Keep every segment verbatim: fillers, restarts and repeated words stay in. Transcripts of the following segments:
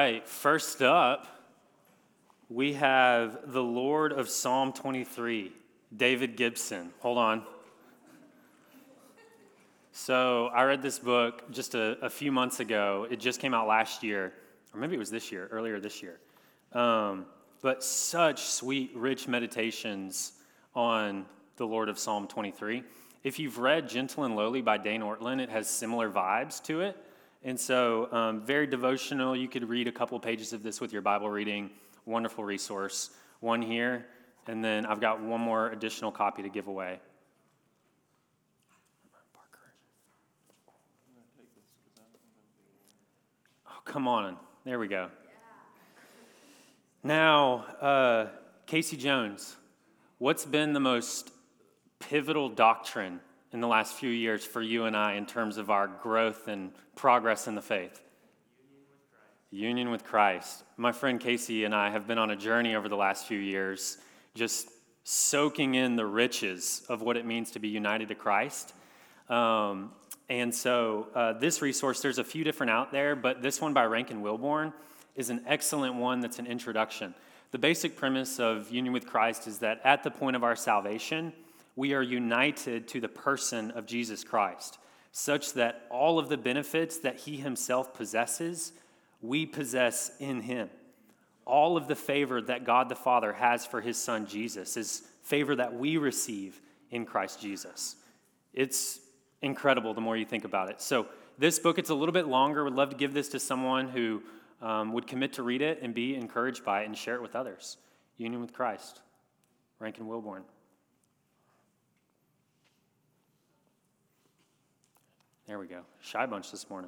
right, first up, we have the Lord of Psalm twenty-three, David Gibson. Hold on. So I read this book just a, a few months ago. It just came out last year, or maybe it was this year, earlier this year. Um, but such sweet, rich meditations on the Lord of Psalm twenty-three. If you've read Gentle and Lowly by Dane Ortlund, it has similar vibes to it. And so um, very devotional. You could read a couple pages of this with your Bible reading. Wonderful resource. One here, and then I've got one more additional copy to give away. Oh, come on. There we go. Now, uh, Casey Jones, what's been the most pivotal doctrine in the last few years for you and I in terms of our growth and progress in the faith? Union with Christ. My friend Casey and I have been on a journey over the last few years, just soaking in the riches of what it means to be united to Christ. Um, and so uh, this resource, there's a few different out there, but this one by Rankin Wilbourn is an excellent one that's an introduction. The basic premise of Union with Christ is that at the point of our salvation, we are united to the person of Jesus Christ, such that all of the benefits that he himself possesses, we possess in him. All of the favor that God the Father has for his son Jesus is favor that we receive in Christ Jesus. It's incredible the more you think about it. So this book, it's a little bit longer. Would love to give this to someone who um, would commit to read it and be encouraged by it and share it with others. Union with Christ, Rankin Wilbourn. There we go. Shy bunch this morning.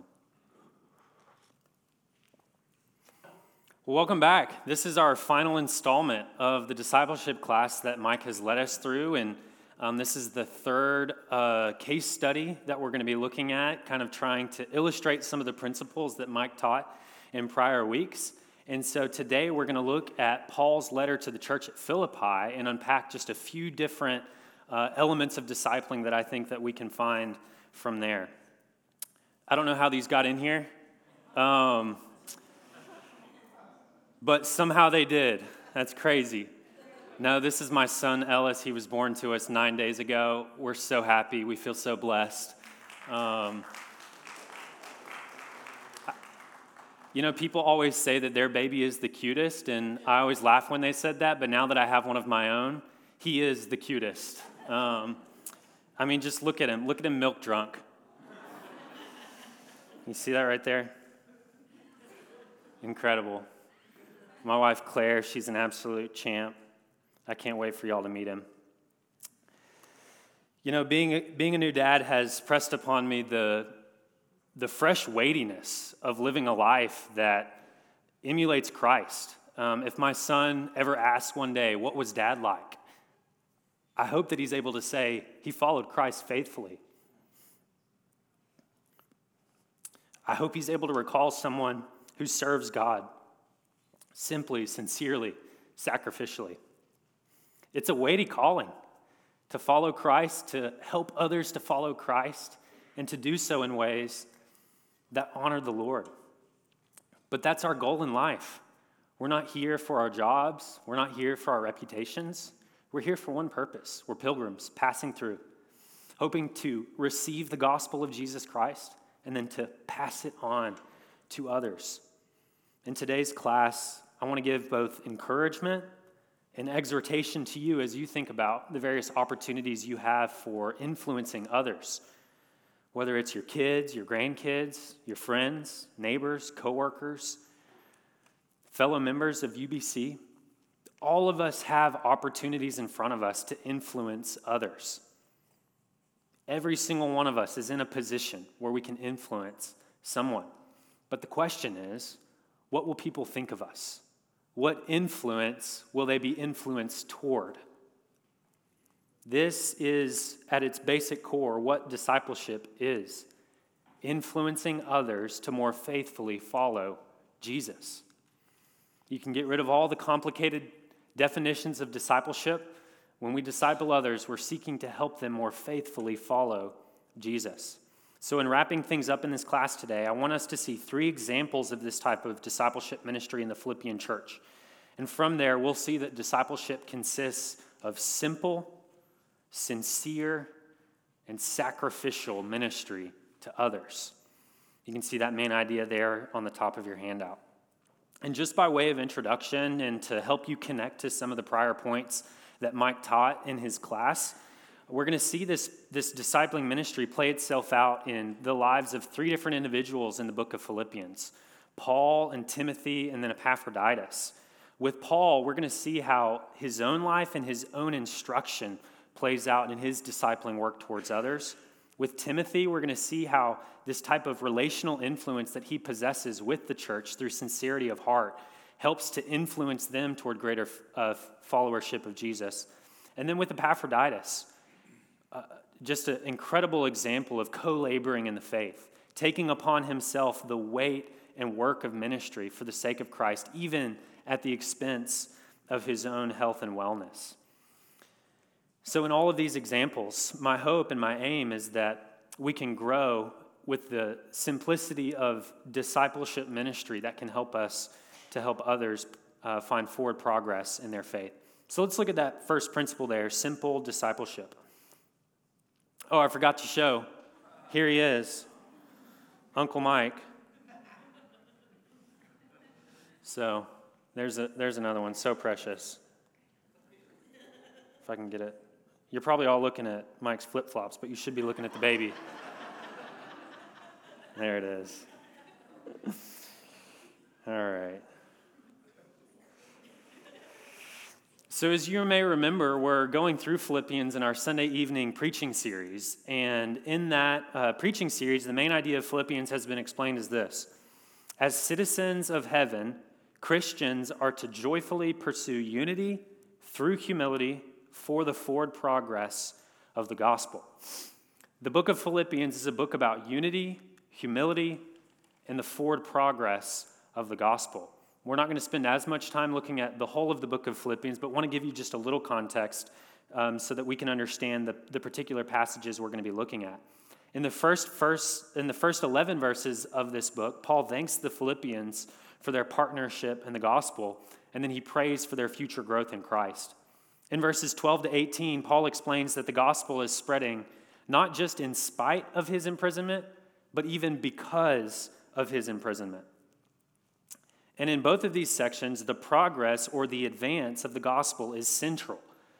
Well, welcome back. This is our final installment of the discipleship class that Mike has led us through, and um, this is the third uh, case study that we're going to be looking at, kind of trying to illustrate some of the principles that Mike taught in prior weeks. And so today we're going to look at Paul's letter to the church at Philippi and unpack just a few different uh, elements of discipling that I think that we can find from there. I don't know how these got in here. Um... But somehow they did. That's crazy. No, this is my son, Ellis. He was born to us nine days ago. We're so happy. We feel so blessed. Um, you know, people always say that their baby is the cutest, and I always laugh when they said that, but now that I have one of my own, he is the cutest. Um, I mean, just look at him. Look at him milk drunk. You see that right there? Incredible. My wife, Claire, she's an absolute champ. I can't wait for y'all to meet him. You know, being a, being a new dad has pressed upon me the, the fresh weightiness of living a life that emulates Christ. Um, if my son ever asks one day, what was dad like? I hope that he's able to say he followed Christ faithfully. I hope he's able to recall someone who serves God simply, sincerely, sacrificially. It's a weighty calling to follow Christ, to help others to follow Christ, and to do so in ways that honor the Lord. But that's our goal in life. We're not here for our jobs. We're not here for our reputations. We're here for one purpose. We're pilgrims passing through, hoping to receive the gospel of Jesus Christ and then to pass it on to others. In today's class, I want to give both encouragement and exhortation to you as you think about the various opportunities you have for influencing others, whether it's your kids, your grandkids, your friends, neighbors, coworkers, fellow members of U B C. All of us have opportunities in front of us to influence others. Every single one of us is in a position where we can influence someone. But the question is, what will people think of us? What influence will they be influenced toward? This is, at its basic core, what discipleship is: influencing others to more faithfully follow Jesus. You can get rid of all the complicated definitions of discipleship. When we disciple others, we're seeking to help them more faithfully follow Jesus. So in wrapping things up in this class today, I want us to see three examples of this type of discipleship ministry in the Philippian church. And from there, we'll see that discipleship consists of simple, sincere, and sacrificial ministry to others. You can see that main idea there on the top of your handout. And just by way of introduction and to help you connect to some of the prior points that Mike taught in his class, we're going to see this, this discipling ministry play itself out in the lives of three different individuals in the book of Philippians: Paul and Timothy, and then Epaphroditus. With Paul, we're going to see how his own life and his own instruction plays out in his discipling work towards others. With Timothy, we're going to see how this type of relational influence that he possesses with the church through sincerity of heart helps to influence them toward greater uh, followership of Jesus. And then with Epaphroditus, uh, just an incredible example of co-laboring in the faith, taking upon himself the weight and work of ministry for the sake of Christ, even at the expense of his own health and wellness. So in all of these examples, my hope and my aim is that we can grow with the simplicity of discipleship ministry that can help us to help others uh, find forward progress in their faith. So let's look at that first principle there, simple discipleship. Oh, I forgot to show. Here he is, Uncle Mike. So there's a there's another one, so precious. If I can get it. You're probably all looking at Mike's flip-flops, but you should be looking at the baby. There it is. All right. So as you may remember, we're going through Philippians in our Sunday evening preaching series. And in that uh, preaching series, the main idea of Philippians has been explained as this: as citizens of heaven, Christians are to joyfully pursue unity through humility for the forward progress of the gospel. The book of Philippians is a book about unity, humility, and the forward progress of the gospel. We're not going to spend as much time looking at the whole of the book of Philippians, but want to give you just a little context um, so that we can understand the, the particular passages we're going to be looking at. In the first verse, in the first eleven verses of this book, Paul thanks the Philippians for their partnership in the gospel, and then he prays for their future growth in Christ. In verses twelve to eighteen, Paul explains that the gospel is spreading not just in spite of his imprisonment, but even because of his imprisonment. And in both of these sections, the progress or the advance of the gospel is central,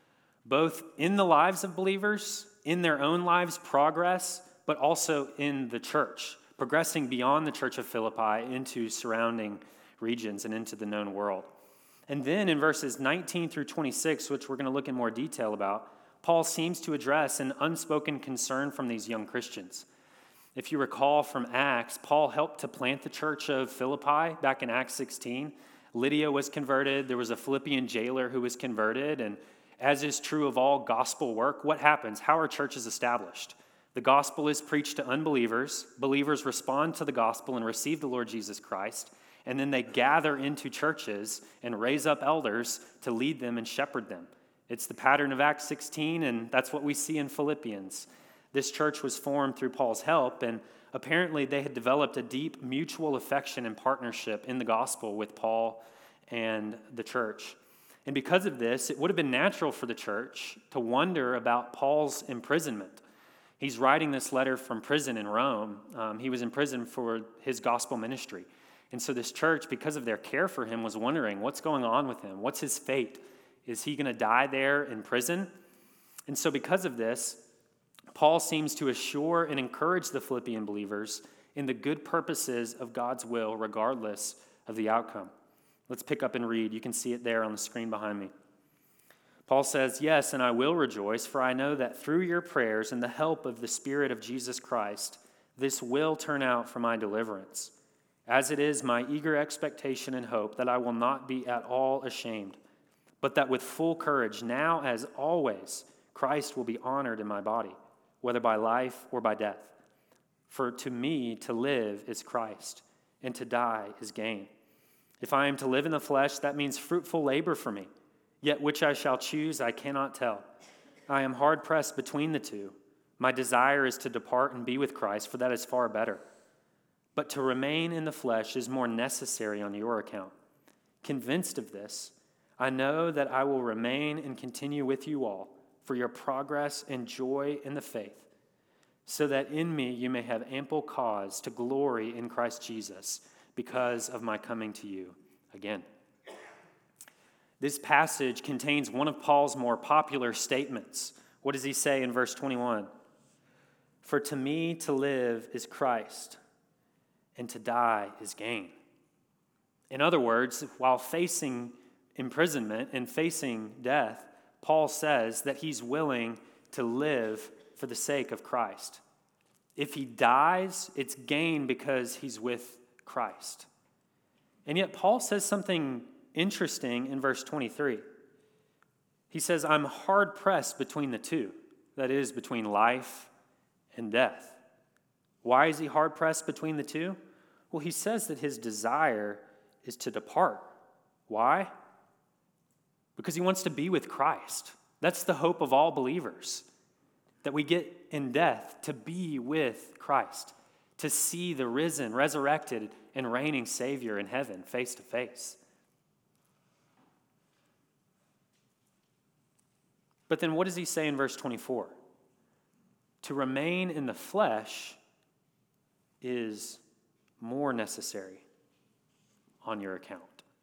both in the lives of believers, in their own lives' progress, but also in the church, progressing beyond the church of Philippi into surrounding regions and into the known world. And then in verses nineteen through twenty-six, which we're going to look in more detail about, Paul seems to address an unspoken concern from these young Christians. If you recall from Acts, Paul helped to plant the church of Philippi back in Acts sixteen. Lydia was converted. There was a Philippian jailer who was converted. And as is true of all gospel work, what happens? How are churches established? The gospel is preached to unbelievers. Believers respond to the gospel and receive the Lord Jesus Christ. And then they gather into churches and raise up elders to lead them and shepherd them. It's the pattern of Acts sixteen, and that's what we see in Philippians. This church was formed through Paul's help, and apparently they had developed a deep mutual affection and partnership in the gospel with Paul and the church. And because of this, it would have been natural for the church to wonder about Paul's imprisonment. He's writing this letter from prison in Rome. Um, he was in prison for his gospel ministry. And so this church, because of their care for him, was wondering, what's going on with him? What's his fate? Is he going to die there in prison? And so because of this, Paul seems to assure and encourage the Philippian believers in the good purposes of God's will, regardless of the outcome. Let's pick up and read. You can see it there on the screen behind me. Paul says, "Yes, and I will rejoice, for I know that through your prayers and the help of the Spirit of Jesus Christ, this will turn out for my deliverance. As it is my eager expectation and hope that I will not be at all ashamed, but that with full courage, now as always, Christ will be honored in my body, whether by life or by death. For to me to live is Christ, and to die is gain. If I am to live in the flesh, that means fruitful labor for me, yet which I shall choose I cannot tell. I am hard pressed between the two. My desire is to depart and be with Christ, for that is far better. But to remain in the flesh is more necessary on your account. Convinced of this, I know that I will remain and continue with you all for your progress and joy in the faith, so that in me you may have ample cause to glory in Christ Jesus because of my coming to you again. This passage contains one of Paul's more popular statements. What does he say in verse twenty-one? For to me to live is Christ, and to die is gain. In other words, while facing imprisonment and facing death, Paul says that he's willing to live for the sake of Christ. If he dies, it's gain because he's with Christ. And yet Paul says something interesting in verse twenty-three. He says, I'm hard pressed between the two, that is, between life and death. Why is he hard pressed between the two? Well, he says that his desire is to depart. Why? Because he wants to be with Christ. That's the hope of all believers, that we get in death to be with Christ, to see the risen, resurrected, and reigning Savior in heaven face to face. But then what does he say in verse twenty-four? To remain in the flesh is more necessary on your account.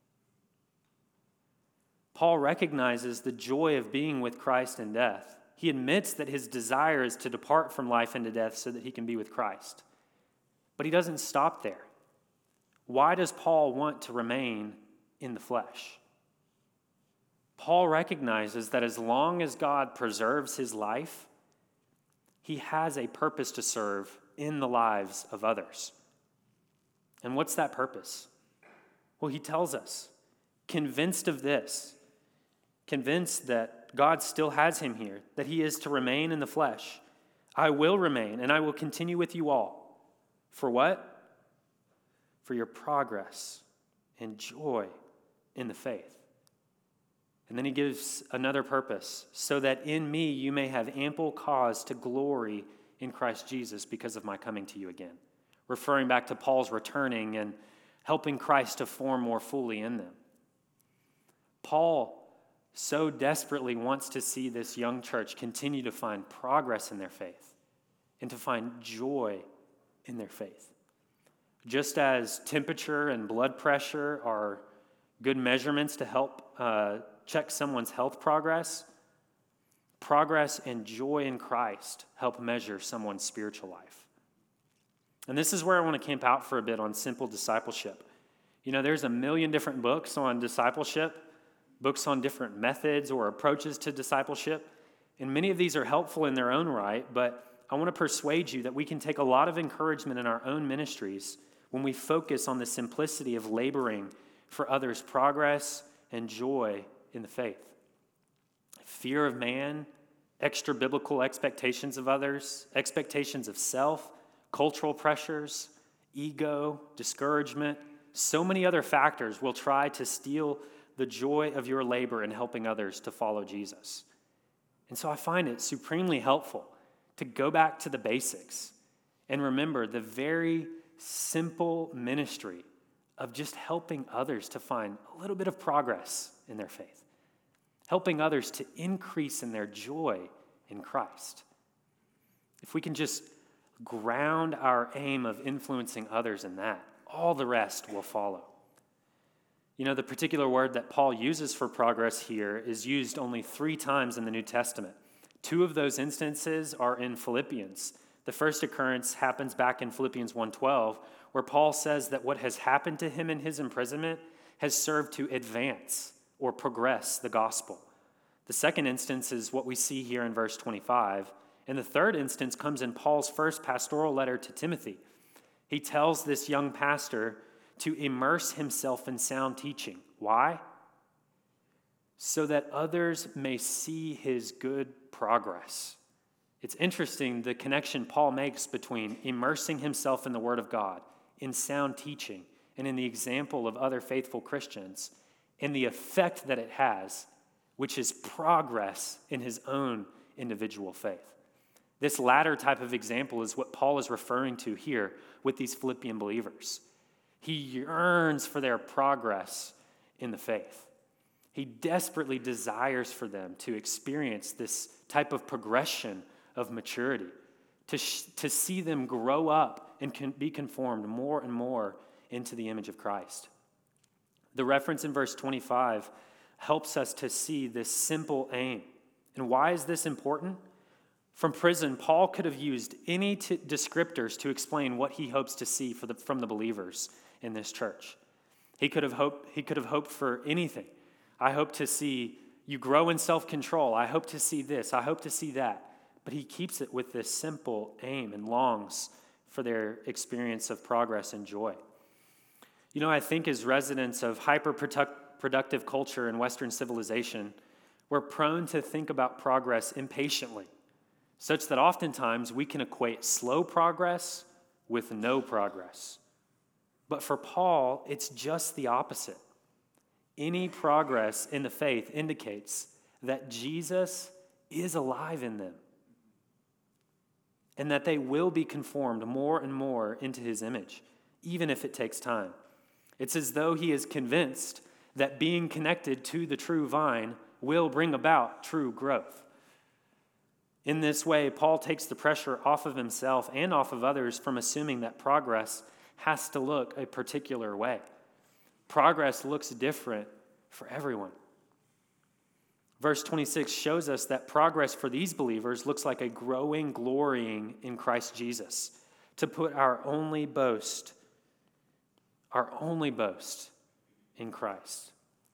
Paul recognizes the joy of being with Christ in death. He admits that his desire is to depart from life into death so that he can be with Christ. But he doesn't stop there. Why does Paul want to remain in the flesh? Paul recognizes that as long as God preserves his life, he has a purpose to serve in the lives of others. And what's that purpose? Well, he tells us, convinced of this, convinced that God still has him here, that he is to remain in the flesh. I will remain, and I will continue with you all. For what? For your progress and joy in the faith. And then he gives another purpose, so that in me you may have ample cause to glory in Christ Jesus because of my coming to you again. Referring back to Paul's returning and helping Christ to form more fully in them. Paul so desperately wants to see this young church continue to find progress in their faith and to find joy in their faith. Just as temperature and blood pressure are good measurements to help uh, check someone's health progress, progress and joy in Christ help measure someone's spiritual life. And this is where I want to camp out for a bit on simple discipleship. You know, there's a million different books on discipleship, books on different methods or approaches to discipleship, and many of these are helpful in their own right, but I want to persuade you that we can take a lot of encouragement in our own ministries when we focus on the simplicity of laboring for others' progress and joy in the faith. Fear of man, extra biblical expectations of others, expectations of self, cultural pressures, ego, discouragement, so many other factors will try to steal the joy of your labor in helping others to follow Jesus. And so I find it supremely helpful to go back to the basics and remember the very simple ministry of just helping others to find a little bit of progress in their faith, helping others to increase in their joy in Christ. If we can just ground our aim of influencing others in that, all the rest will follow. You know, the particular word that Paul uses for progress here is used only three times in the New Testament. Two of those instances are in Philippians. The first occurrence happens back in Philippians one twelve, where Paul says that what has happened to him in his imprisonment has served to advance or progress the gospel. The second instance is what we see here in verse twenty-five. And the third instance comes in Paul's first pastoral letter to Timothy. He tells this young pastor to immerse himself in sound teaching. Why? So that others may see his good progress. It's interesting the connection Paul makes between immersing himself in the Word of God, in sound teaching, and in the example of other faithful Christians, and the effect that it has, which is progress in his own individual faith. This latter type of example is what Paul is referring to here with these Philippian believers. He yearns for their progress in the faith. He desperately desires for them to experience this type of progression of maturity, to, sh- to see them grow up and can be conformed more and more into the image of Christ. The reference in verse twenty-five helps us to see this simple aim. And why is this important? From prison, Paul could have used any t- descriptors to explain what he hopes to see for the, from the believers in this church. He could have hoped, he could have hoped for anything. I hope to see you grow in self-control. I hope to see this. I hope to see that. But he keeps it with this simple aim and longs for their experience of progress and joy. You know, I think as residents of hyper-productive culture and Western civilization, we're prone to think about progress impatiently, such that oftentimes we can equate slow progress with no progress. But for Paul, it's just the opposite. Any progress in the faith indicates that Jesus is alive in them and that they will be conformed more and more into his image, even if it takes time. It's as though he is convinced that being connected to the true vine will bring about true growth. In this way, Paul takes the pressure off of himself and off of others from assuming that progress has to look a particular way. Progress looks different for everyone. Verse twenty-six shows us that progress for these believers looks like a growing, glorying in Christ Jesus, to put our only boast, our only boast in Christ.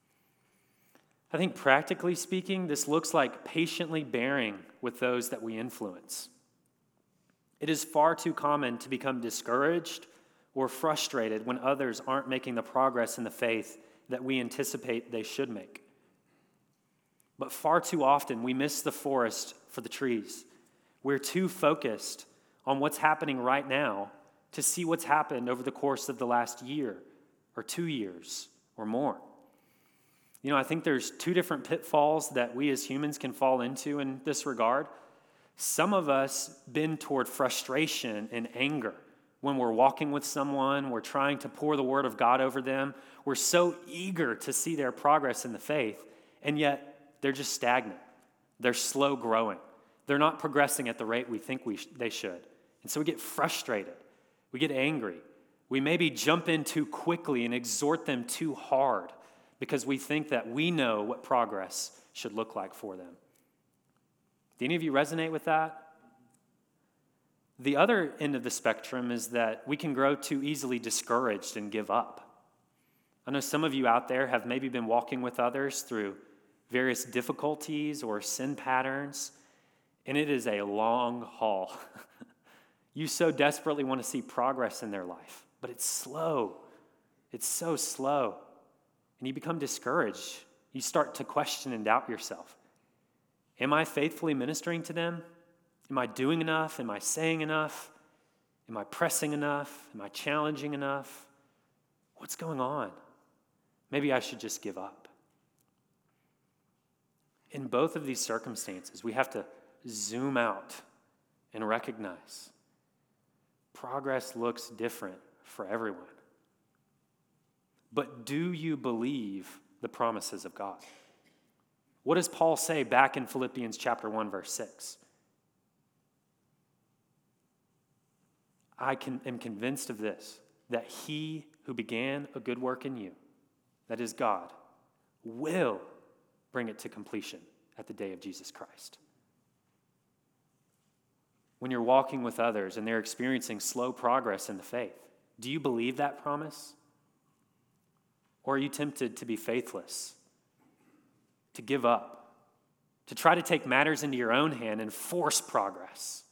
I think practically speaking, this looks like patiently bearing with those that we influence. It is far too common to become discouraged or frustrated when others aren't making the progress in the faith that we anticipate they should make. But far too often, we miss the forest for the trees. We're too focused on what's happening right now to see what's happened over the course of the last year or two years or more. You know, I think there's two different pitfalls that we as humans can fall into in this regard. Some of us bend toward frustration and anger when we're walking with someone, we're trying to pour the word of God over them. We're so eager to see their progress in the faith, and yet they're just stagnant. They're slow growing. They're not progressing at the rate we think we sh- they should. And so we get frustrated. We get angry. We maybe jump in too quickly and exhort them too hard because we think that we know what progress should look like for them. Do any of you resonate with that? The other end of the spectrum is that we can grow too easily discouraged and give up. I know some of you out there have maybe been walking with others through various difficulties or sin patterns, and it is a long haul. You so desperately want to see progress in their life, but it's slow. It's so slow. And you become discouraged. You start to question and doubt yourself. Am I faithfully ministering to them? Am I doing enough? Am I saying enough? Am I pressing enough? Am I challenging enough? What's going on? Maybe I should just give up. In both of these circumstances, we have to zoom out and recognize progress looks different for everyone. But do you believe the promises of God? What does Paul say back in Philippians chapter one, verse six? I can, am convinced of this, that he who began a good work in you, that is God, will bring it to completion at the day of Jesus Christ. When you're walking with others and they're experiencing slow progress in the faith, do you believe that promise? Or are you tempted to be faithless, to give up, to try to take matters into your own hand and force progress?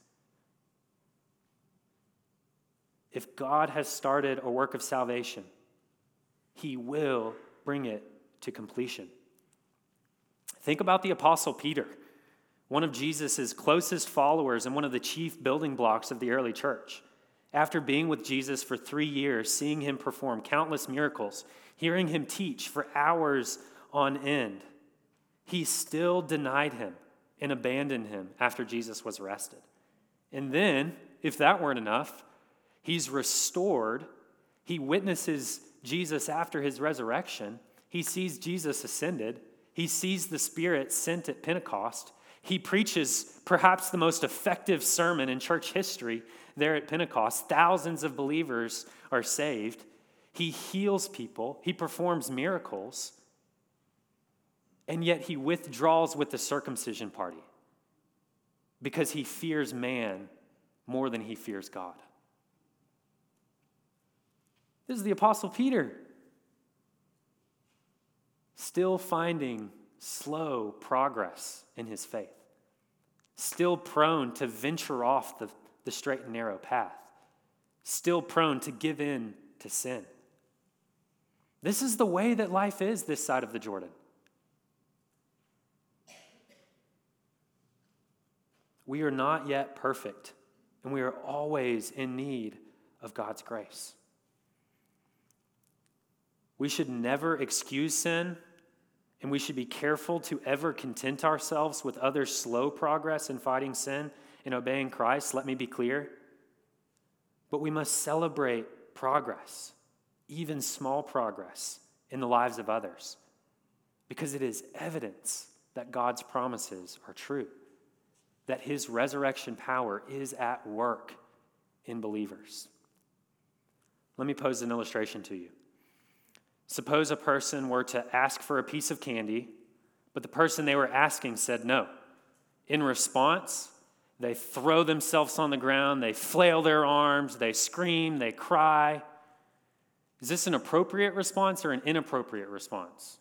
If God has started a work of salvation, he will bring it to completion. Think about the Apostle Peter, one of Jesus' closest followers and one of the chief building blocks of the early church. After being with Jesus for three years, seeing him perform countless miracles, hearing him teach for hours on end, he still denied him and abandoned him after Jesus was arrested. And then, if that weren't enough, he's restored. He witnesses Jesus after his resurrection. He sees Jesus ascended. He sees the Spirit sent at Pentecost. He preaches perhaps the most effective sermon in church history there at Pentecost. Thousands of believers are saved. He heals people. He performs miracles. And yet he withdraws with the circumcision party because he fears man more than he fears God. This is the Apostle Peter, still finding slow progress in his faith, still prone to venture off the, the straight and narrow path, still prone to give in to sin. This is the way that life is this side of the Jordan. We are not yet perfect, and we are always in need of God's grace. We should never excuse sin, and we should be careful to ever content ourselves with others' slow progress in fighting sin and obeying Christ. Let me be clear. But we must celebrate progress, even small progress, in the lives of others, because it is evidence that God's promises are true, that his resurrection power is at work in believers. Let me pose an illustration to you. Suppose a person were to ask for a piece of candy, but the person they were asking said no. In response, they throw themselves on the ground, they flail their arms, they scream, they cry. Is this an appropriate response or an inappropriate response?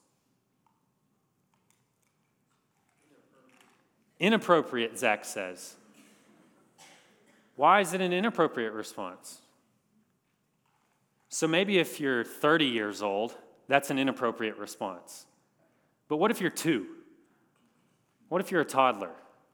Inappropriate, Zach says. Why is it an inappropriate response? So maybe if you're thirty years old, that's an inappropriate response. But what if you're two? What if you're a toddler?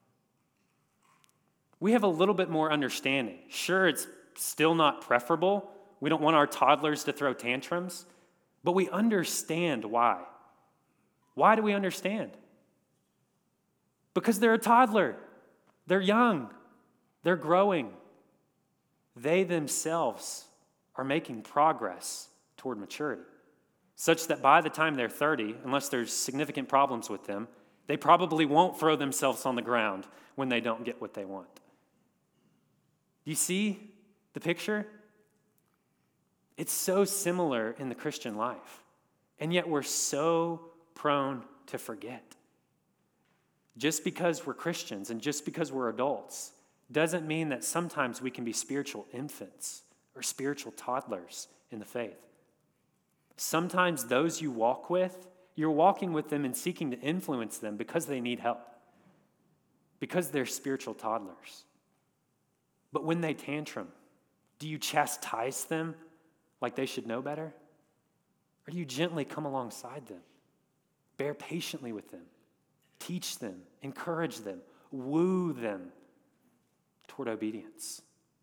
We have a little bit more understanding. Sure, it's still not preferable. We don't want our toddlers to throw tantrums, but we understand why. Why do we understand? Because they're a toddler. They're young. They're growing. They themselves are making progress toward maturity, such that by the time they're thirty, unless there's significant problems with them, they probably won't throw themselves on the ground when they don't get what they want. Do you see the picture? It's so similar in the Christian life, and yet we're so prone to forget. Just because we're Christians and just because we're adults doesn't mean that sometimes we can be spiritual infants or spiritual toddlers in the faith. Sometimes those you walk with, you're walking with them and seeking to influence them because they need help, because they're spiritual toddlers. But when they tantrum, do you chastise them like they should know better? Or do you gently come alongside them, bear patiently with them, teach them, encourage them, woo them toward obedience?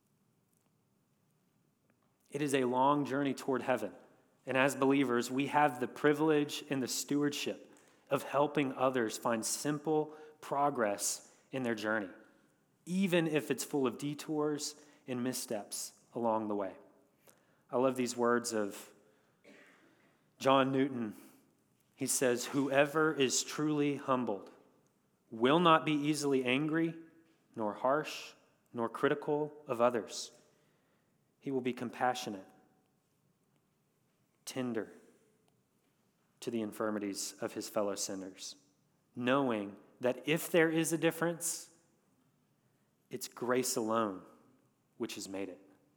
It is a long journey toward heaven. And as believers, we have the privilege and the stewardship of helping others find simple progress in their journey, even if it's full of detours and missteps along the way. I love these words of John Newton. He says, "Whoever is truly humbled will not be easily angry, nor harsh, nor critical of others. He will be compassionate, tender to the infirmities of his fellow sinners, knowing that if there is a difference, it's grace alone which has made it."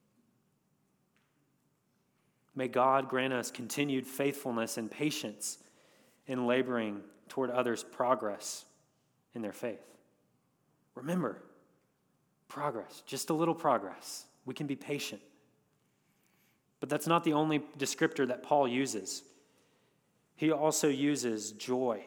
May God grant us continued faithfulness and patience in laboring toward others' progress in their faith. Remember, progress, just a little progress. We can be patient. But that's not the only descriptor that Paul uses. He also uses joy.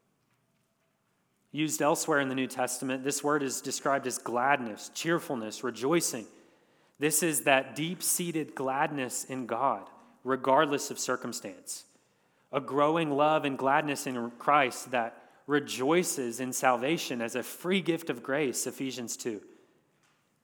Used elsewhere in the New Testament, this word is described as gladness, cheerfulness, rejoicing. This is that deep-seated gladness in God, regardless of circumstance. A growing love and gladness in Christ that rejoices in salvation as a free gift of grace, Ephesians two.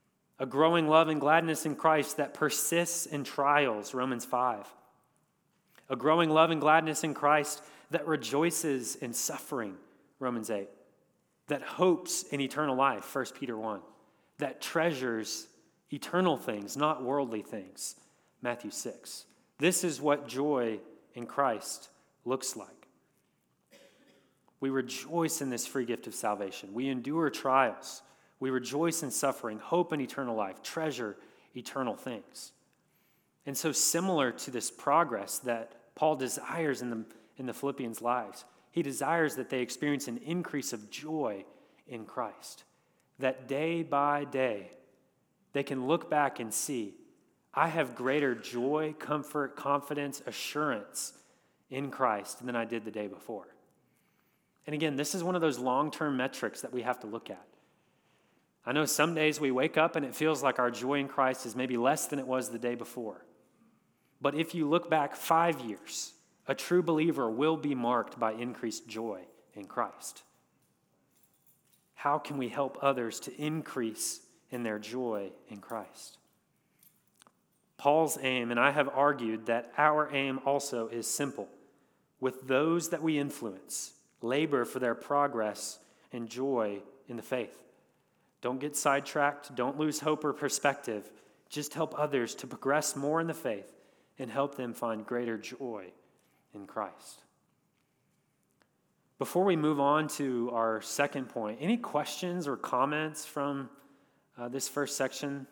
A growing love and gladness in Christ that persists in trials, Romans five. A growing love and gladness in Christ that rejoices in suffering, Romans eight. That hopes in eternal life, First Peter one. That treasures eternal things, not worldly things, Matthew six. This is what joy in Christ looks like. We rejoice in this free gift of salvation. We endure trials. We rejoice in suffering, hope in eternal life, treasure eternal things. And so similar to this progress that Paul desires in the, in the Philippians' lives, he desires that they experience an increase of joy in Christ. That day by day, they can look back and see, I have greater joy, comfort, confidence, assurance in Christ than I did the day before. And again, this is one of those long-term metrics that we have to look at. I know some days we wake up and it feels like our joy in Christ is maybe less than it was the day before. But if you look back five years, a true believer will be marked by increased joy in Christ. How can we help others to increase in their joy in Christ? Paul's aim, and I have argued that our aim also is simple. With those that we influence, labor for their progress and joy in the faith. Don't get sidetracked. Don't lose hope or perspective. Just help others to progress more in the faith and help them find greater joy in Christ. Before we move on to our second point, any questions or comments from uh, this first section?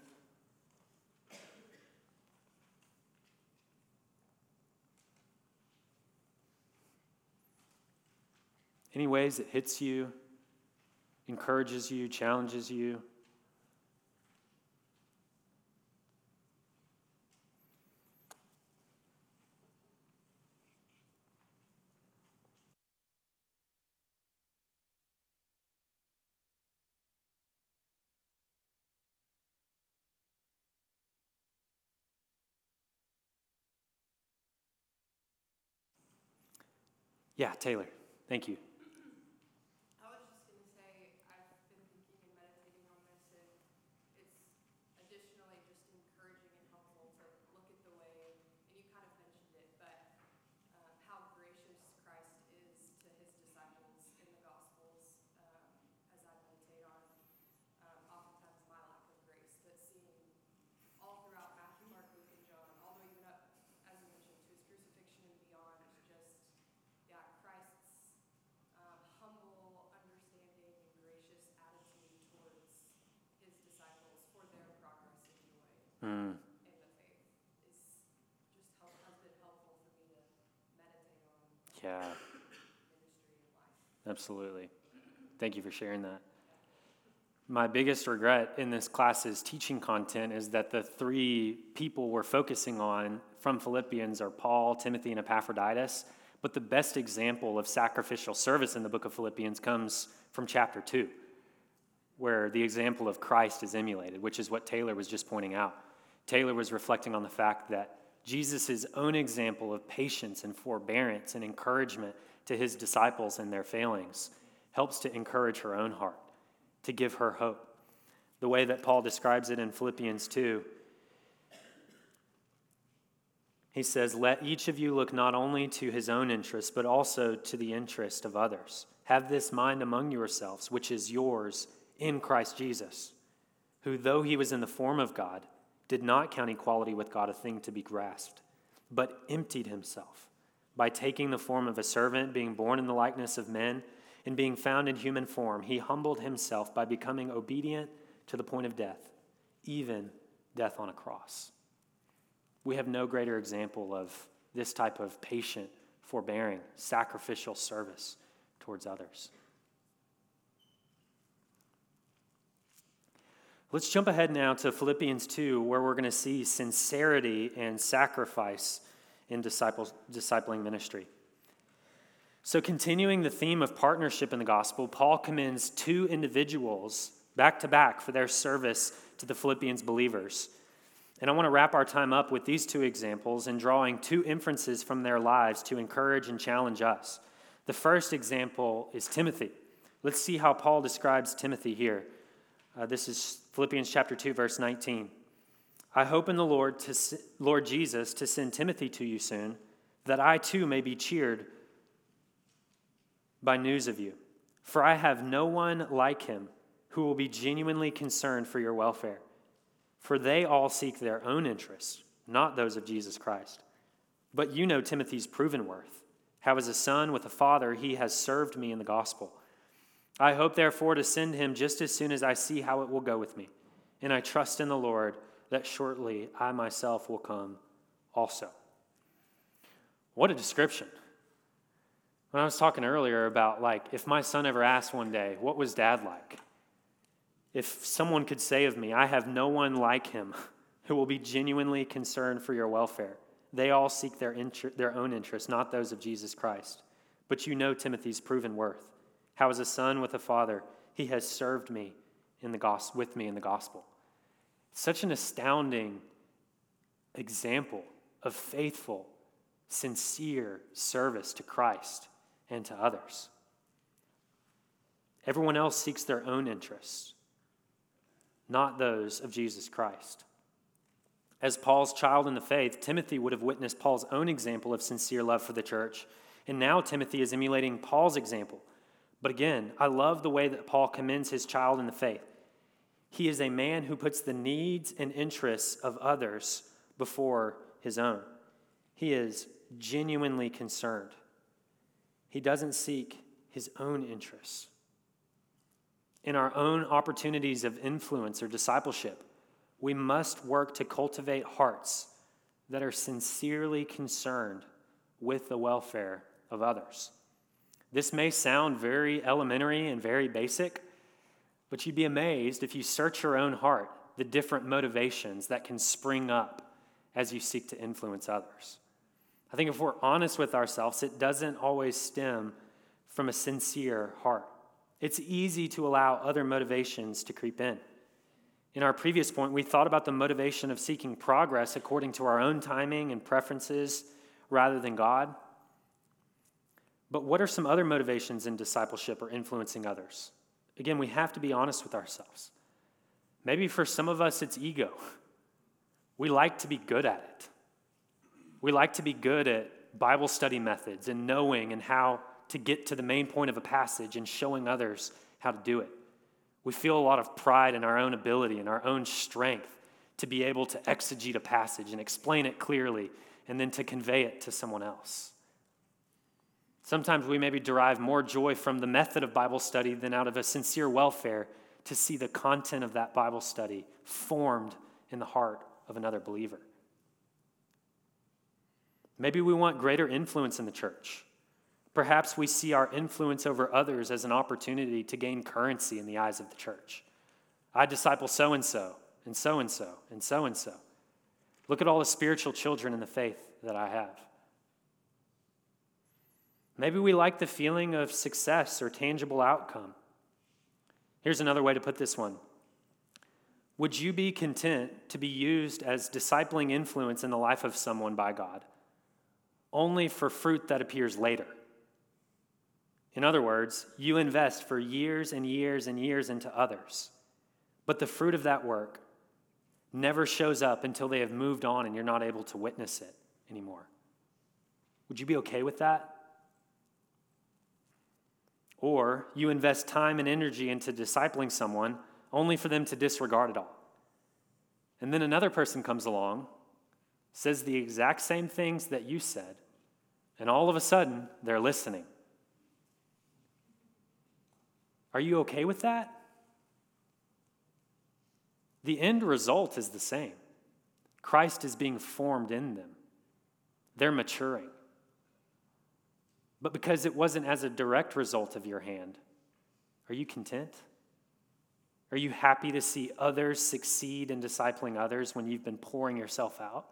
Any ways it hits you, encourages you, challenges you? Yeah, Taylor, thank you. Mm. in the faith is just help, has been helpful for me to meditate on Yeah, ministry and life. absolutely. Thank you for sharing that. My biggest regret in this class's teaching content is that the three people we're focusing on from Philippians are Paul, Timothy, and Epaphroditus. But the best example of sacrificial service in the book of Philippians comes from chapter two, where the example of Christ is emulated, which is what Taylor was just pointing out. Taylor was reflecting on the fact that Jesus' own example of patience and forbearance and encouragement to his disciples in their failings helps to encourage her own heart, to give her hope. The way that Paul describes it in Philippians two, he says, "Let each of you look not only to his own interest, but also to the interest of others. Have this mind among yourselves, which is yours in Christ Jesus, who, though he was in the form of God, did not count equality with God a thing to be grasped, but emptied himself by taking the form of a servant, being born in the likeness of men, and being found in human form. He humbled himself by becoming obedient to the point of death, even death on a cross." We have no greater example of this type of patient, forbearing, sacrificial service towards others. Let's jump ahead now to Philippians two, where we're going to see sincerity and sacrifice in disciples, discipling ministry. So continuing the theme of partnership in the gospel, Paul commends two individuals back to back for their service to the Philippians believers. And I want to wrap our time up with these two examples and drawing two inferences from their lives to encourage and challenge us. The first example is Timothy. Let's see how Paul describes Timothy here. Uh, this is Philippians chapter two, verse nineteen. I hope in the Lord, to, Lord Jesus to send Timothy to you soon, that I too may be cheered by news of you. For I have no one like him who will be genuinely concerned for your welfare. For they all seek their own interests, not those of Jesus Christ. But you know Timothy's proven worth, how as a son with a father he has served me in the gospel. I hope therefore to send him just as soon as I see how it will go with me. And I trust in the Lord that shortly I myself will come also. What a description. When I was talking earlier about, like, if my son ever asked one day, what was dad like? If someone could say of me, I have no one like him who will be genuinely concerned for your welfare. They all seek their, inter- their own interests, not those of Jesus Christ. But you know Timothy's proven worth, how as a son with a father, he has served me in the gos- with me in the gospel. Such an astounding example of faithful, sincere service to Christ and to others. Everyone else seeks their own interests, not those of Jesus Christ. As Paul's child in the faith, Timothy would have witnessed Paul's own example of sincere love for the church, and now Timothy is emulating Paul's example. But again, I love the way that Paul commends his child in the faith. He is a man who puts the needs and interests of others before his own. He is genuinely concerned. He doesn't seek his own interests. In our own opportunities of influence or discipleship, we must work to cultivate hearts that are sincerely concerned with the welfare of others. This may sound very elementary and very basic, but you'd be amazed if you search your own heart, the different motivations that can spring up as you seek to influence others. I think if we're honest with ourselves, it doesn't always stem from a sincere heart. It's easy to allow other motivations to creep in. In our previous point, we thought about the motivation of seeking progress according to our own timing and preferences rather than God. But what are some other motivations in discipleship or influencing others? Again, we have to be honest with ourselves. Maybe for some of us, it's ego. We like to be good at it. We like to be good at Bible study methods and knowing and how to get to the main point of a passage and showing others how to do it. We feel a lot of pride in our own ability and our own strength to be able to exegete a passage and explain it clearly and then to convey it to someone else. Sometimes we maybe derive more joy from the method of Bible study than out of a sincere welfare to see the content of that Bible study formed in the heart of another believer. Maybe we want greater influence in the church. Perhaps we see our influence over others as an opportunity to gain currency in the eyes of the church. I disciple so-and-so, and so-and-so, and so-and-so. Look at all the spiritual children in the faith that I have. Maybe we like the feeling of success or tangible outcome. Here's another way to put this one. Would you be content to be used as discipling influence in the life of someone by God, only for fruit that appears later? In other words, you invest for years and years and years into others, but the fruit of that work never shows up until they have moved on and you're not able to witness it anymore. Would you be okay with that? Or you invest time and energy into discipling someone only for them to disregard it all. And then another person comes along, says the exact same things that you said, and all of a sudden, they're listening. Are you okay with that? The end result is the same. Christ is being formed in them. They're maturing. But because it wasn't as a direct result of your hand, are you content? Are you happy to see others succeed in discipling others when you've been pouring yourself out?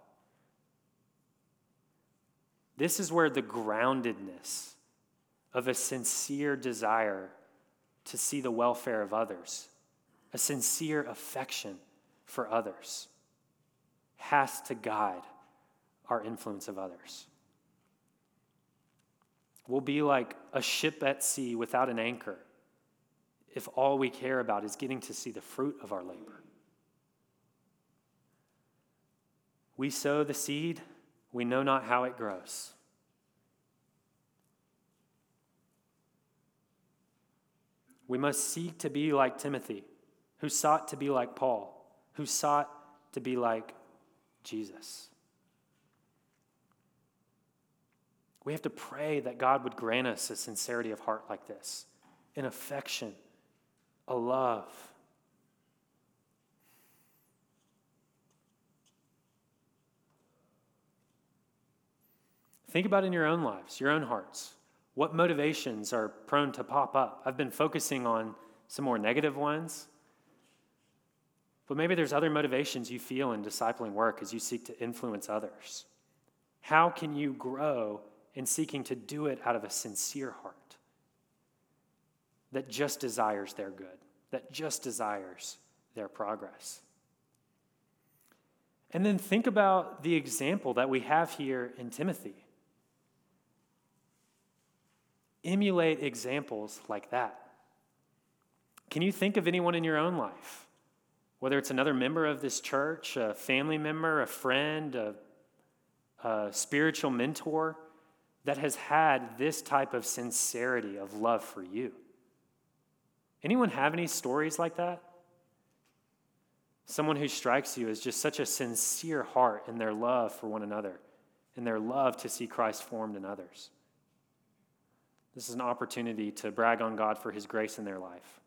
This is where the groundedness of a sincere desire to see the welfare of others, a sincere affection for others, has to guide our influence of others. We'll be like a ship at sea without an anchor if all we care about is getting to see the fruit of our labor. We sow the seed, we know not how it grows. We must seek to be like Timothy, who sought to be like Paul, who sought to be like Jesus. We have to pray that God would grant us a sincerity of heart like this, an affection, a love. Think about in your own lives, your own hearts. What motivations are prone to pop up? I've been focusing on some more negative ones, but maybe there's other motivations you feel in discipling work as you seek to influence others. How can you grow in seeking to do it out of a sincere heart that just desires their good, that just desires their progress? And then think about the example that we have here in Timothy. Emulate examples like that. Can you think of anyone in your own life, whether it's another member of this church, a family member, a friend, a, a spiritual mentor, that has had this type of sincerity of love for you? Anyone have any stories like that? Someone who strikes you as just such a sincere heart in their love for one another, in their love to see Christ formed in others. This is an opportunity to brag on God for his grace in their life.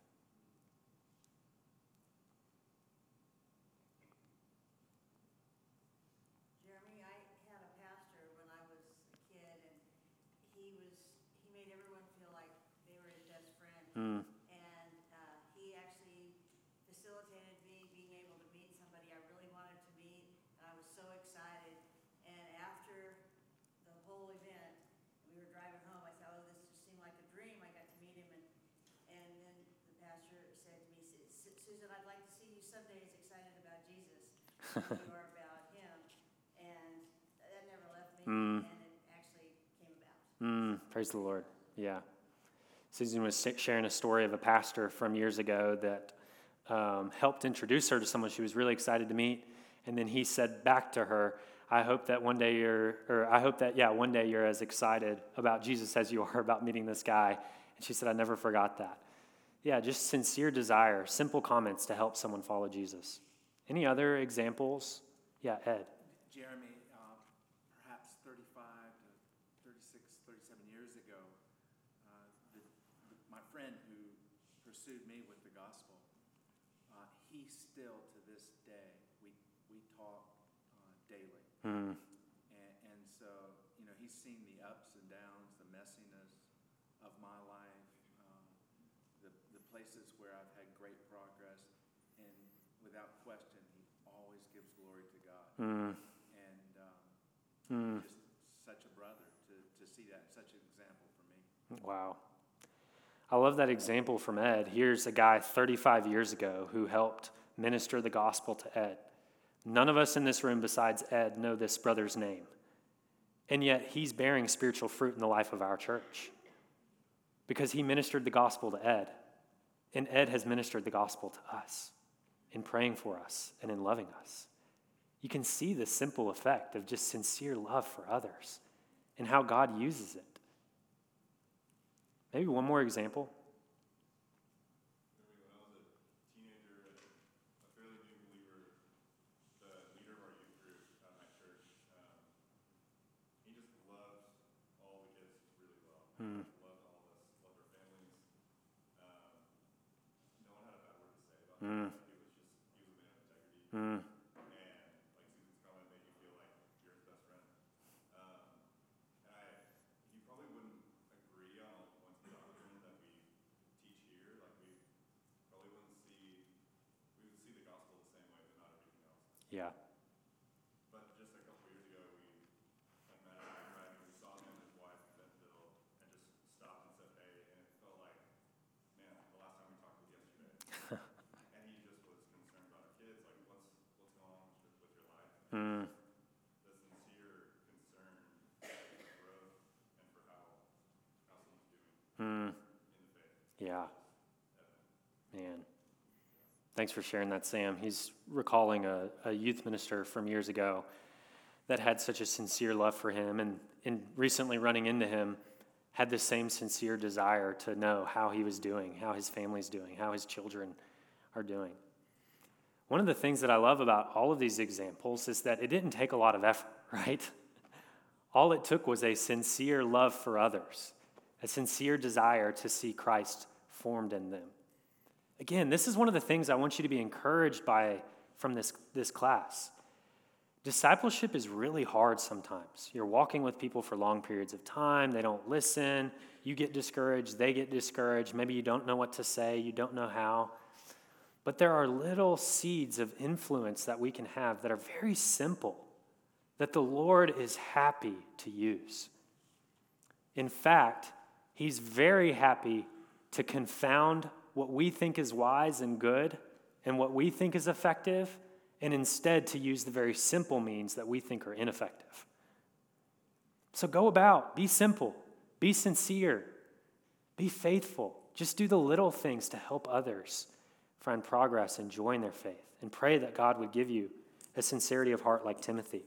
Jeremy, I had a pastor when I was a kid, and he was he made everyone feel like they were his best friend. Mm. And uh, he actually facilitated me being able to meet somebody I really wanted to meet, and I was so excited. And after the whole event, we were driving home, I thought, oh, this just seemed like a dream. I got to meet him, and and then the pastor said to me, "Su- Susan, I'd like to see you someday as excited about Jesus as you are about him." And that never left me, Mm. and it actually came about. Mm, praise the Lord. Yeah. Susan was sharing a story of a pastor from years ago that um, helped introduce her to someone she was really excited to meet. And then he said back to her, I hope that one day you're, or I hope that, yeah, one day you're as excited about Jesus as you are about meeting this guy. And she said, I never forgot that. Yeah, just sincere desire, simple comments to help someone follow Jesus. Any other examples? Yeah, Ed. Jeremy, uh, perhaps thirty-five to thirty-six, thirty-seven years ago, uh, the, the, my friend who pursued me with the gospel, uh, he still to this day, we we talk uh, daily. Mm. And, and so, you know, he's seen the ups and downs, the messiness of my life, uh, the, the places where I've had great progress, and without question, he always gives glory to God. Mm. And um, Mm. just such a brother to, to see that, such an example for me. Wow. I love that example from Ed. Here's a guy thirty-five years ago who helped minister the gospel to Ed. None of us in this room besides Ed know this brother's name. And yet he's bearing spiritual fruit in the life of our church because he ministered the gospel to Ed. And Ed has ministered the gospel to us in praying for us and in loving us. You can see the simple effect of just sincere love for others and how God uses it. Maybe one more example. When I was a teenager and a fairly new believer, the leader of our youth group at my church, um, he just loved all the kids really well. Hmm. Loved all of us, loved our families. Um, no one had a bad word to say about Hmm. him. He was just, he was a man of integrity. Hmm. And like Susan's comment made you feel like you're his best friend. Um, and I, he probably wouldn't agree on all the points of doctrine that we teach here. Like we probably wouldn't see, we would see the gospel the same way, but not everything else. Yeah. But just a couple years ago, we had met him, we met him, we saw him and his wife in Bentonville, and just stopped and said, hey, and it felt like, man, the last time we talked was yesterday. And he just was concerned about our kids, like what's what's going on with, with your life. Hmm. And the sincere concern for growth and for how how someone's doing Hmm. in the faith. Yeah. Evident. Man. Thanks for sharing that, Sam. He's recalling a, a youth minister from years ago that had such a sincere love for him, and in recently running into him, had the same sincere desire to know how he was doing, how his family's doing, how his children are doing. One of the things that I love about all of these examples is that it didn't take a lot of effort, right? All it took was a sincere love for others, a sincere desire to see Christ formed in them. Again, this is one of the things I want you to be encouraged by from this, this class. Discipleship is really hard sometimes. You're walking with people for long periods of time. They don't listen. You get discouraged. They get discouraged. Maybe you don't know what to say. You don't know how. But there are little seeds of influence that we can have that are very simple, that the Lord is happy to use. In fact, he's very happy to confound what we think is wise and good and what we think is effective, and instead to use the very simple means that we think are ineffective. So go about, be simple, be sincere, be faithful. Just do the little things to help others find progress and joy in their faith, and pray that God would give you a sincerity of heart like Timothy.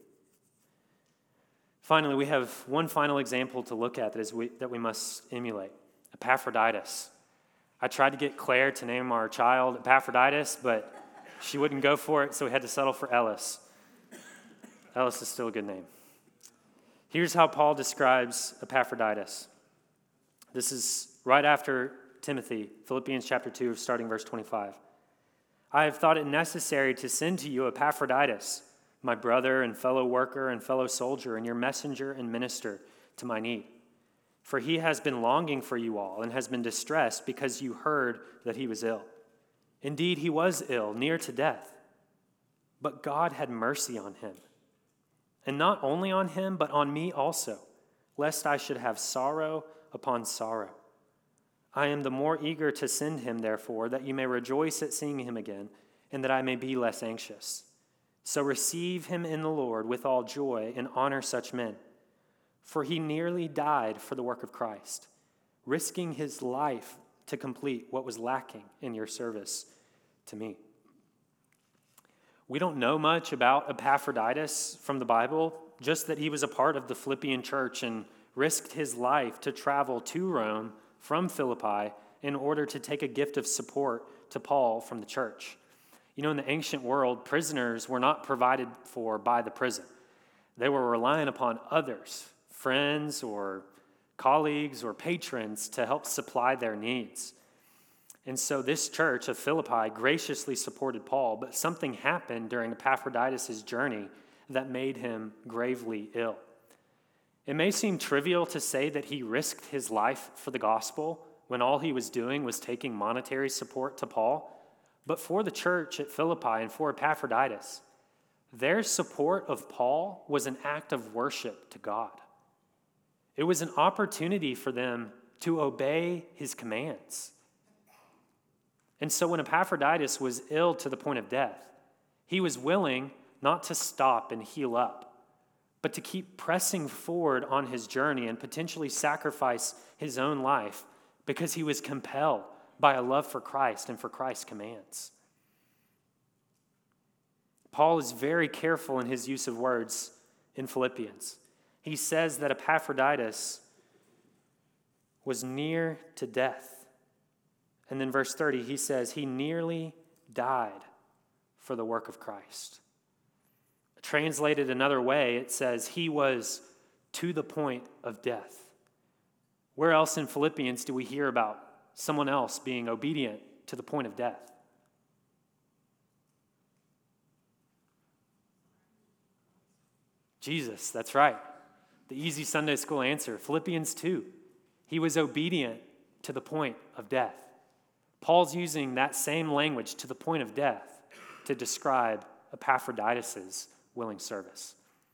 Finally, we have one final example to look at that, is we, that we must emulate, Epaphroditus. I tried to get Claire to name our child Epaphroditus, but she wouldn't go for it, so we had to settle for Ellis. Ellis is still a good name. Here's how Paul describes Epaphroditus. This is right after Timothy, Philippians chapter two, starting verse twenty-five. I have thought it necessary to send to you Epaphroditus, my brother and fellow worker and fellow soldier, and your messenger and minister to my need. For he has been longing for you all and has been distressed because you heard that he was ill. Indeed, he was ill, near to death. But God had mercy on him. And not only on him, but on me also, lest I should have sorrow upon sorrow. I am the more eager to send him, therefore, that you may rejoice at seeing him again, and that I may be less anxious. So receive him in the Lord with all joy and honor such men. For he nearly died for the work of Christ, risking his life to complete what was lacking in your service to me. We don't know much about Epaphroditus from the Bible, just that he was a part of the Philippian church and risked his life to travel to Rome from Philippi in order to take a gift of support to Paul from the church. You know, in the ancient world, prisoners were not provided for by the prison. They were relying upon others, friends or colleagues or patrons, to help supply their needs. And so this church of Philippi graciously supported Paul, but something happened during Epaphroditus' journey that made him gravely ill. It may seem trivial to say that he risked his life for the gospel when all he was doing was taking monetary support to Paul, but for the church at Philippi and for Epaphroditus, their support of Paul was an act of worship to God. It was an opportunity for them to obey his commands. And so when Epaphroditus was ill to the point of death, he was willing not to stop and heal up, but to keep pressing forward on his journey and potentially sacrifice his own life because he was compelled by a love for Christ and for Christ's commands. Paul is very careful in his use of words in Philippians. He says that Epaphroditus was near to death. And then verse thirty, he says he nearly died for the work of Christ. Translated another way, it says he was to the point of death. Where else in Philippians do we hear about someone else being obedient to the point of death? Jesus, that's right. The easy Sunday school answer, Philippians two. He was obedient to the point of death. Paul's using that same language, to the point of death, to describe Epaphroditus' willing service.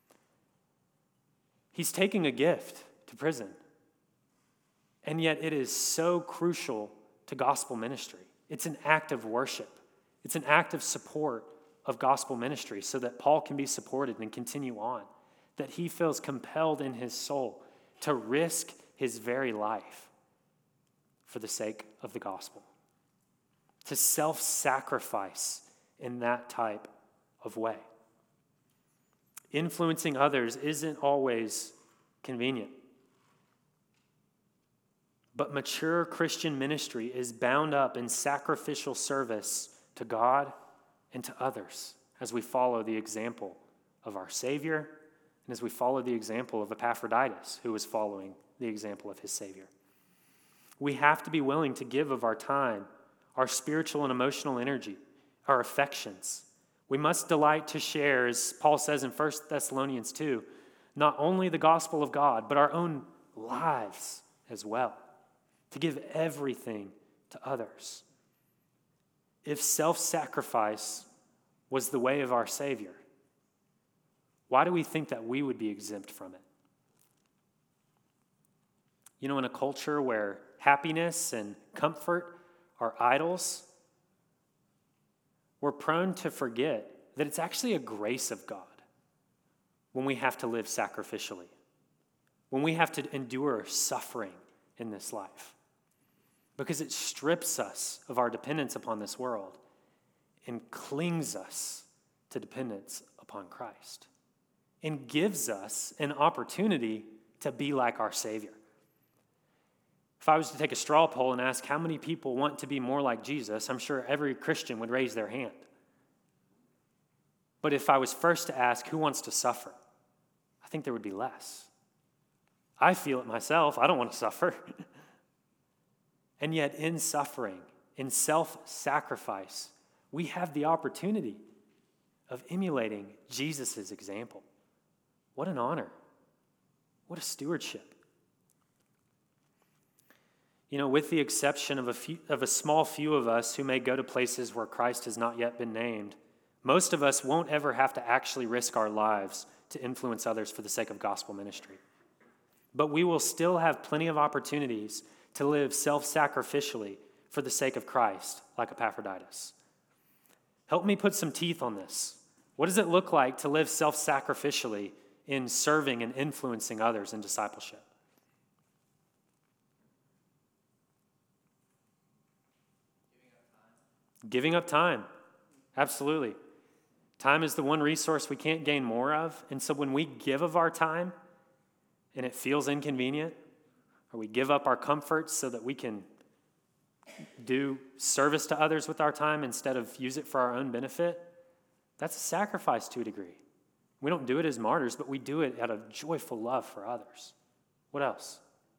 He's taking a gift to prison, and yet it is so crucial to gospel ministry. It's an act of worship. It's an act of support of gospel ministry so that Paul can be supported and continue on, that he feels compelled in his soul to risk his very life for the sake of the gospel, to self-sacrifice in that type of way. Influencing others isn't always convenient. But mature Christian ministry is bound up in sacrificial service to God and to others as we follow the example of our Savior and as we follow the example of Epaphroditus, who was following the example of his Savior. We have to be willing to give of our time, our spiritual and emotional energy, our affections. We must delight to share, as Paul says in First Thessalonians two, not only the gospel of God, but our own lives as well, to give everything to others. If self-sacrifice was the way of our Savior, why do we think that we would be exempt from it? You know, in a culture where happiness and comfort are idols, we're prone to forget that it's actually a grace of God when we have to live sacrificially, when we have to endure suffering in this life, because it strips us of our dependence upon this world and clings us to dependence upon Christ and gives us an opportunity to be like our Savior. If I was to take a straw poll and ask how many people want to be more like Jesus, I'm sure every Christian would raise their hand. But if I was first to ask who wants to suffer, I think there would be less. I feel it myself. I don't want to suffer. And yet in suffering, in self-sacrifice, we have the opportunity of emulating Jesus' example. What an honor. What a stewardship. You know, with the exception of a few, of a small few of us who may go to places where Christ has not yet been named, most of us won't ever have to actually risk our lives to influence others for the sake of gospel ministry. But we will still have plenty of opportunities to live self-sacrificially for the sake of Christ, like Epaphroditus. Help me put some teeth on this. What does it look like to live self-sacrificially in serving and influencing others in discipleship? Giving up time. Absolutely. Time is the one resource we can't gain more of. And so when we give of our time and it feels inconvenient, or we give up our comforts so that we can do service to others with our time instead of use it for our own benefit, that's a sacrifice to a degree. We don't do it as martyrs, but we do it out of joyful love for others. What else?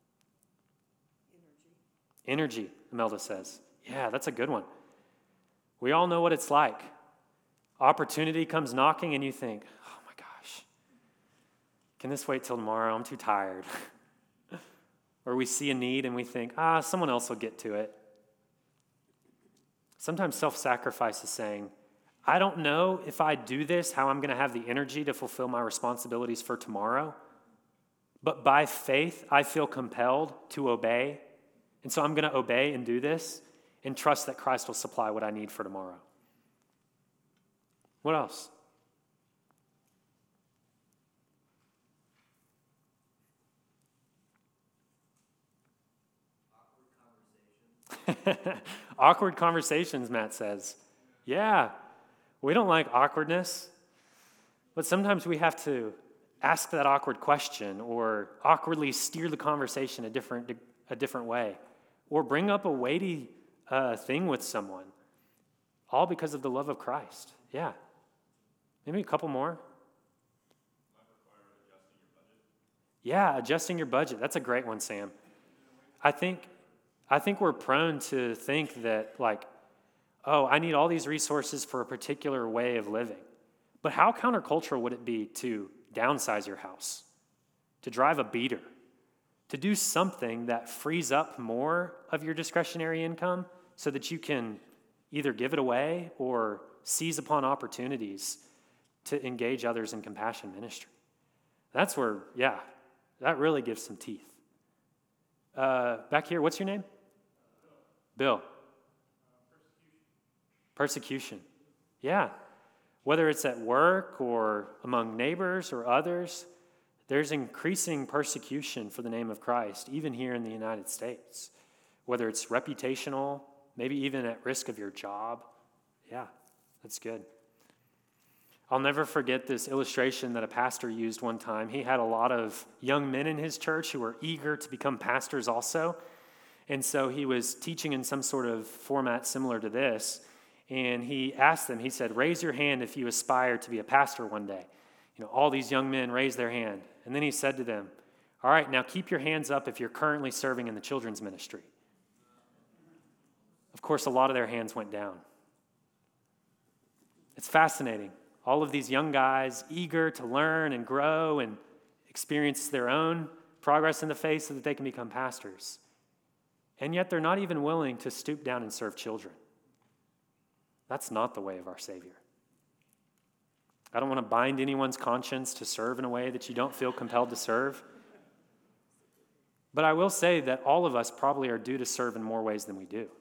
Energy. Energy, Imelda says. Yeah, that's a good one. We all know what it's like. Opportunity comes knocking and you think, oh my gosh, can this wait till tomorrow? I'm too tired. Or we see a need and we think, ah, someone else will get to it. Sometimes self-sacrifice is saying, I don't know if I do this, how I'm going to have the energy to fulfill my responsibilities for tomorrow. But by faith, I feel compelled to obey. And so I'm going to obey and do this and trust that Christ will supply what I need for tomorrow. What else? Awkward conversations. Awkward conversations, Matt says. Yeah, we don't like awkwardness, but sometimes we have to ask that awkward question or awkwardly steer the conversation a different, a different way or bring up a weighty uh, thing with someone, all because of the love of Christ. Yeah. Maybe a couple more. Yeah, adjusting your budget. That's a great one, Sam. I think I think we're prone to think that, like, oh, I need all these resources for a particular way of living. But how countercultural would it be to downsize your house, to drive a beater, to do something that frees up more of your discretionary income so that you can either give it away or seize upon opportunities to engage others in compassion ministry? That's where, yeah, that really gives some teeth. Uh, back here, what's your name? Bill. Bill. Persecution. Persecution. Yeah. Whether it's at work or among neighbors or others, there's increasing persecution for the name of Christ, even here in the United States. Whether it's reputational, maybe even at risk of your job. Yeah, that's good. I'll never forget this illustration that a pastor used one time. He had a lot of young men in his church who were eager to become pastors also. And so he was teaching in some sort of format similar to this. And he asked them, he said, raise your hand if you aspire to be a pastor one day. You know, all these young men raised their hand. And then he said to them, all right, now keep your hands up if you're currently serving in the children's ministry. Of course, a lot of their hands went down. It's fascinating. All of these young guys eager to learn and grow and experience their own progress in the faith so that they can become pastors. And yet they're not even willing to stoop down and serve children. That's not the way of our Savior. I don't want to bind anyone's conscience to serve in a way that you don't feel compelled to serve. But I will say that all of us probably are due to serve in more ways than we do.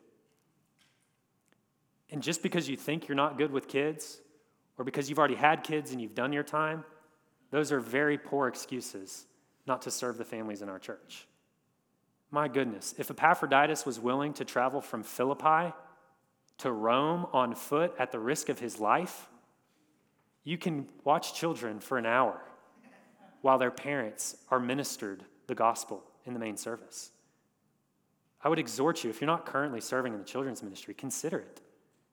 And just because you think you're not good with kids, or because you've already had kids and you've done your time, those are very poor excuses not to serve the families in our church. My goodness, if Epaphroditus was willing to travel from Philippi to Rome on foot at the risk of his life, you can watch children for an hour while their parents are ministered the gospel in the main service. I would exhort you, if you're not currently serving in the children's ministry, consider it.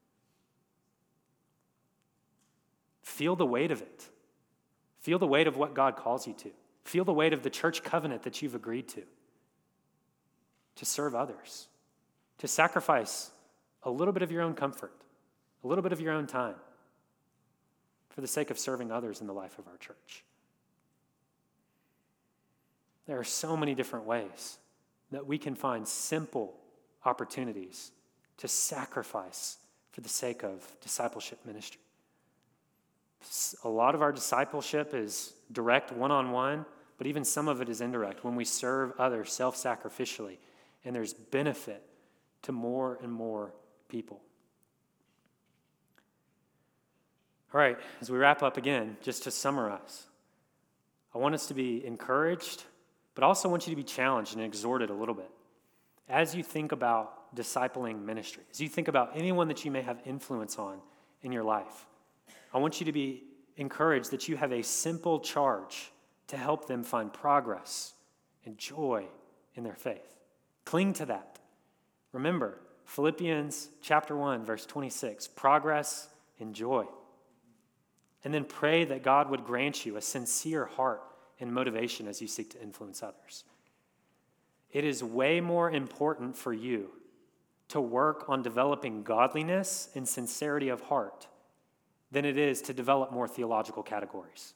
Feel the weight of it. Feel the weight of what God calls you to. Feel the weight of the church covenant that you've agreed to. To serve others. To sacrifice a little bit of your own comfort, a little bit of your own time, for the sake of serving others in the life of our church. There are so many different ways that we can find simple opportunities to sacrifice for the sake of discipleship ministry. A lot of our discipleship is direct one-on-one, but even some of it is indirect when we serve others self-sacrificially, and there's benefit to more and more people. All right, as we wrap up again, just to summarize, I want us to be encouraged, but I also want you to be challenged and exhorted a little bit. As you think about discipling ministry, as you think about anyone that you may have influence on in your life, I want you to be encouraged that you have a simple charge to help them find progress and joy in their faith. Cling to that. Remember, Philippians chapter one, verse twenty-six, progress and joy. And then pray that God would grant you a sincere heart and motivation as you seek to influence others. It is way more important for you to work on developing godliness and sincerity of heart than it is to develop more theological categories.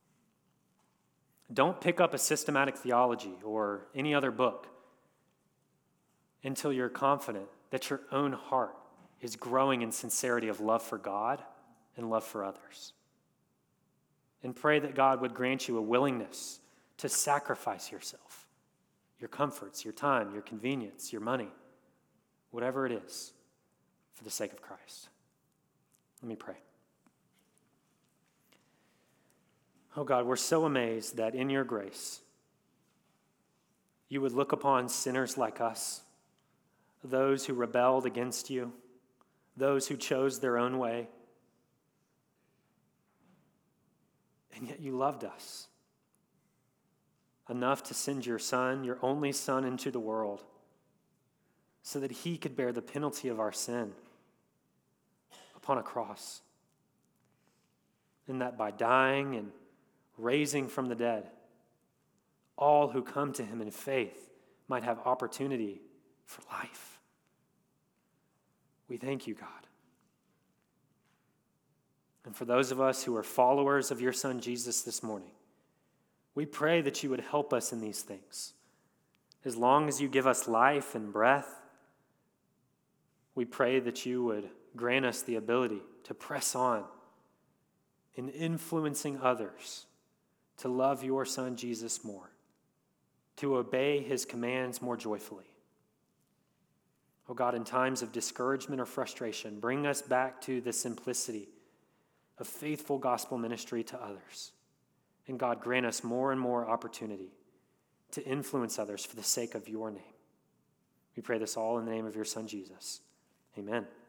Don't pick up a systematic theology or any other book until you're confident that your own heart is growing in sincerity of love for God and love for others. And pray that God would grant you a willingness to sacrifice yourself, your comforts, your time, your convenience, your money, whatever it is, for the sake of Christ. Let me pray. Oh God, we're so amazed that in your grace, you would look upon sinners like us, those who rebelled against you, those who chose their own way, and yet you loved us enough to send your Son, your only Son, into the world so that he could bear the penalty of our sin upon a cross. And that by dying and raising from the dead, all who come to him in faith might have opportunity for life. We thank you, God. And for those of us who are followers of your Son Jesus this morning, we pray that you would help us in these things. As long as you give us life and breath, we pray that you would grant us the ability to press on in influencing others to love your Son Jesus more, to obey his commands more joyfully. Oh God, in times of discouragement or frustration, bring us back to the simplicity of faithful gospel ministry to others. And God, grant us more and more opportunity to influence others for the sake of your name. We pray this all in the name of your Son, Jesus. Amen.